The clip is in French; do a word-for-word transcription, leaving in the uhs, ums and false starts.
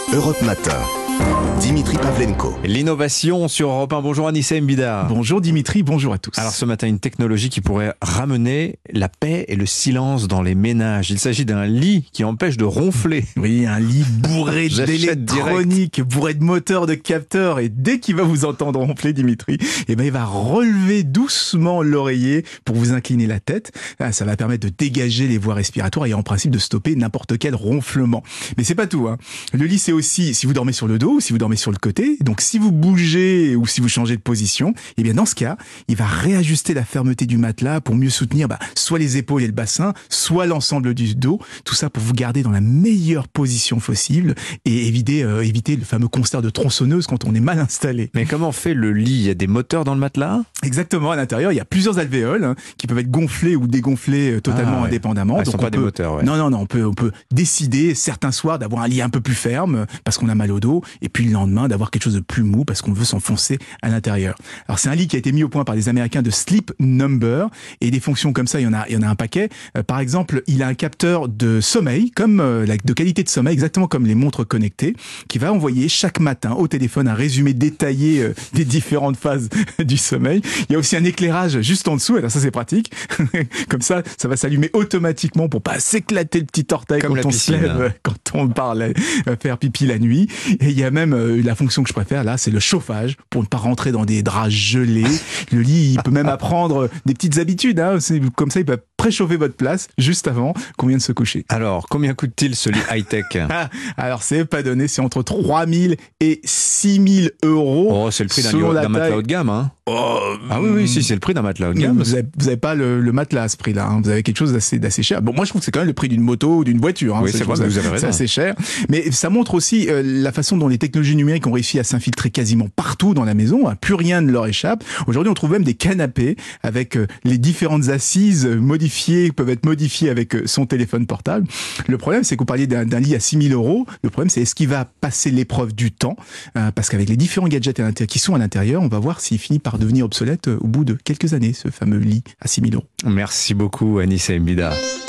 Europe Matin. Dimitri Pavlenko. L'innovation sur Europe un. Bonjour Anissa Mbida. Bonjour Dimitri, bonjour à tous. Alors ce matin, une technologie qui pourrait ramener la paix et le silence dans les ménages. Il s'agit d'un lit qui empêche de ronfler. Oui, un lit bourré d'électronique, bourré de moteurs, de capteurs. Et dès qu'il va vous entendre ronfler, Dimitri, eh ben, il va relever doucement l'oreiller pour vous incliner la tête. Ça va permettre de dégager les voies respiratoires et en principe de stopper n'importe quel ronflement. Mais c'est pas tout, hein. Le lit, c'est aussi si vous dormez sur le dos ou si vous dormez sur le côté. Donc si vous bougez ou si vous changez de position, eh bien dans ce cas, il va réajuster la fermeté du matelas pour mieux soutenir bah, soit les épaules et le bassin, soit l'ensemble du dos. Tout ça pour vous garder dans la meilleure position possible et éviter, euh, éviter le fameux concert de tronçonneuse quand on est mal installé. Mais comment fait le lit? Il y a des moteurs dans le matelas? Exactement, à l'intérieur, il y a plusieurs alvéoles hein, qui peuvent être gonflés ou dégonflés euh, totalement ah, ouais. indépendamment. Ah, Donc sont on pas peut... des moteurs, ouais. Non, non, non, on peut, on peut décider certains soirs d'avoir un lit un peu plus ferme parce qu'on a mal au dos et puis le lendemain d'avoir quelque chose de plus mou parce qu'on veut s'enfoncer à l'intérieur. Alors c'est un lit qui a été mis au point par les Américains de Sleep Number et des fonctions comme ça, il y en a, il y en a un paquet. Euh, par exemple, il a un capteur de sommeil, comme euh, de qualité de sommeil, exactement comme les montres connectées, qui va envoyer chaque matin au téléphone un résumé détaillé euh, des différentes phases du sommeil. Il y a aussi un éclairage juste en dessous, alors ça c'est pratique. Comme ça, ça va s'allumer automatiquement pour pas s'éclater le petit orteil comme quand on piscine, se lève, hein. quand on parle euh, faire pipi la nuit. Et il y a même euh, la fonction que je préfère là, c'est le chauffage pour ne pas rentrer dans des draps gelés. Le lit, il peut même apprendre des petites habitudes. Hein. C'est, comme ça, il peut préchauffer votre place juste avant qu'on vienne se coucher. Alors, combien coûte-t-il ce lit high-tech? Alors, c'est pas donné, c'est entre trois mille et six mille euros. Oh, c'est le prix d'un, d'un matelas haut de gamme, hein. Oh, ah oui, oui, si, c'est le prix d'un matelas haut de gamme. Vous avez, vous avez pas le, le matelas à ce prix-là. Hein. Vous avez quelque chose d'assez, d'assez cher. Bon, moi, je trouve que c'est quand même le prix d'une moto ou d'une voiture. Hein. Oui, c'est, c'est vrai, ça, vous avez raison. C'est assez cher. Mais ça montre aussi euh, la façon dont les technologies numériques ont réussi à s'infiltrer quasiment partout dans la maison. Hein. Plus rien ne leur échappe. Aujourd'hui, on trouve même des canapés avec euh, les différentes assises modifiées, peuvent être modifiées avec euh, son téléphone portable. Le problème, c'est que vous parliez d'un, d'un lit à six mille euros. Le problème, c'est est-ce qu'il va passer l'épreuve du temps? euh, Parce qu'avec les différents gadgets à qui sont à l'intérieur, on va voir s'il finit par devenir obsolète au bout de quelques années, ce fameux lit à six mille euros. Merci beaucoup, Anissa Mbida.